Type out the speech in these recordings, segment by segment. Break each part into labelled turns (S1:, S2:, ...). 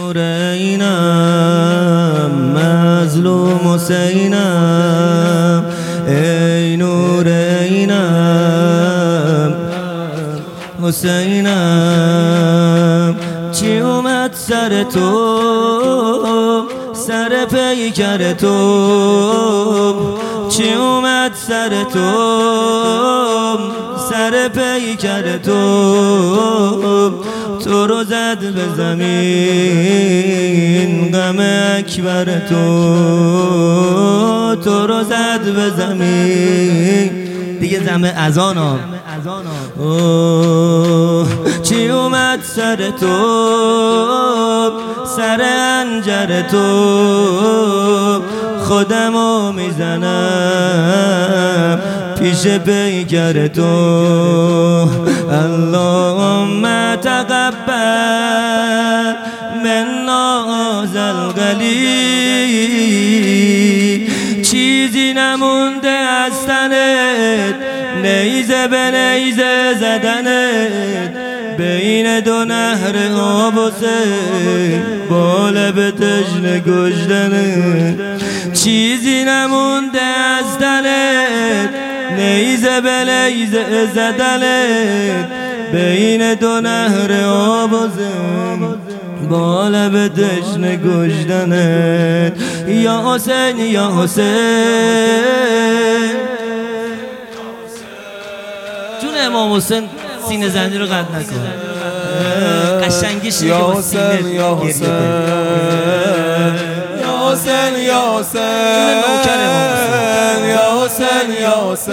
S1: نور عینم مظلوم حسینم، ای نور عینم حسینم. چی اومد سر تو سر پیکر تو، چی اومد سر تو سر پیکر تو، تو رو زد به زمین غم اکبر تو رو زد به زمین. دیگه زم اذان ها. چی اومد سر تو سر انجر تو، خودمو میزنم پیش پیکر تو. اللهم تقبل منا هذا القلیل. چیزی نمونده از تنت، نیزه به نیزه زدنت بین دو نهر آب و سیل، باله به تشنه کشتنت. چیزی نمونده از تنت، نیزه به نیزه زدنت بین دو نهر آب و سیل، باله به تشنه کشتنت. یا حسین یا حسین، جون امام حسین سینه زنی رو قطع نکن. قشنگیش که با سینه
S2: یا حسین یا حسین یا حسین یا حسین یا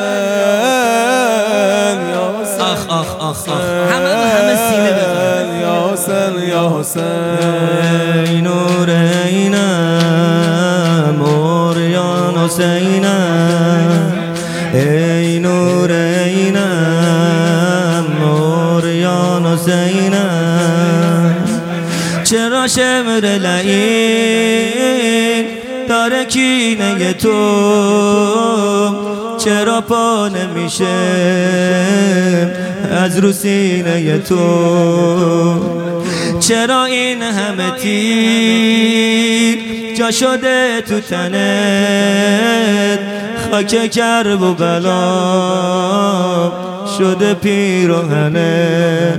S2: حسین.
S1: آخ آخ آخ آخ همه سینه بزن.
S2: یا حسین یا حسین.
S1: نور عینم اوریان حسینم، ای نور عینم اوریان حسینم. چرا شمر لعین داره کینه تو، چرا پا نمیشه از رو سینه تو، چرا این همه تیر جا شده تو تنت، خاک کرب و بلا شده پیراهنت.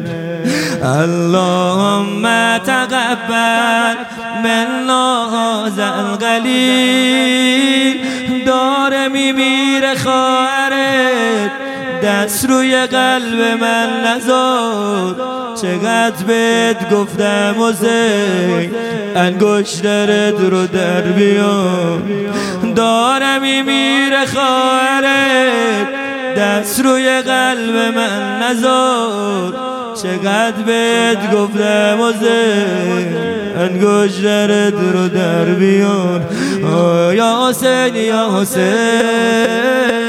S1: اللهم تقبل منا هذا القلیل. داره میمیره خواهرت، دست روی قلب من نذار، چقدر بهت گفتم حسین انگشترت رو در بیار. داره میمیره خواهرت، دست روی قلب من نذار، چقدر بهت گفتم حسین انگشترت رو در بیار. یا حسین یا حسین.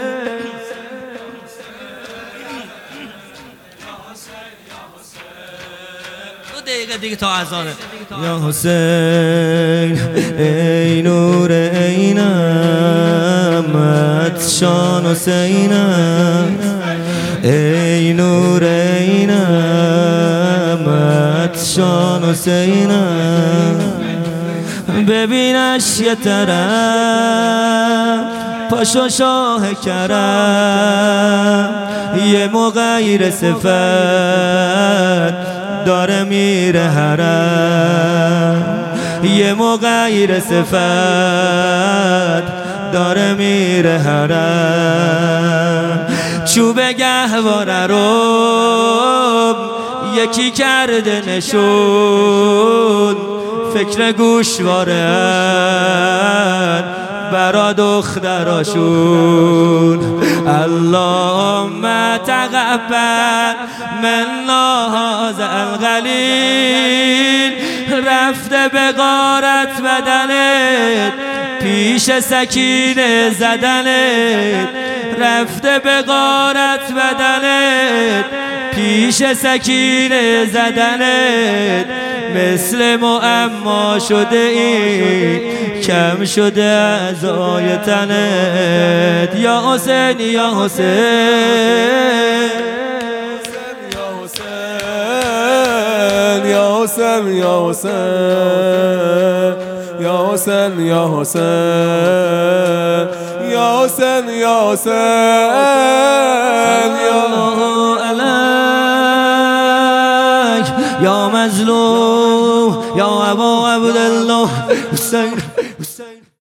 S1: دقیقه دیگه تا اذانه. یا حسین ای نور عینم عطشان حسینم، ای نور عینم عطشان حسینم. ببینش یه طرف پاشو شاه کرم، یه مغیر صفت داره میره حرم، یه مغیر صفت داره میره حرم. چوب گهواره رو یکی کرده نشون، فکر گوشواره برا دختراشون. اللهم تقبل منا هذا القلیل. رفته به غارت بدنت پیش سکینه زدنت، رفته به غارت بدنت پیش سکینه زدنت. مثل معما شده این کم شده اعضای تنت. یا حسین یا حسین
S2: یا حسین یا حسین یا حسین یا حسین یا حسین یا حسین یا مظلوم یا ابا عبدالله حسین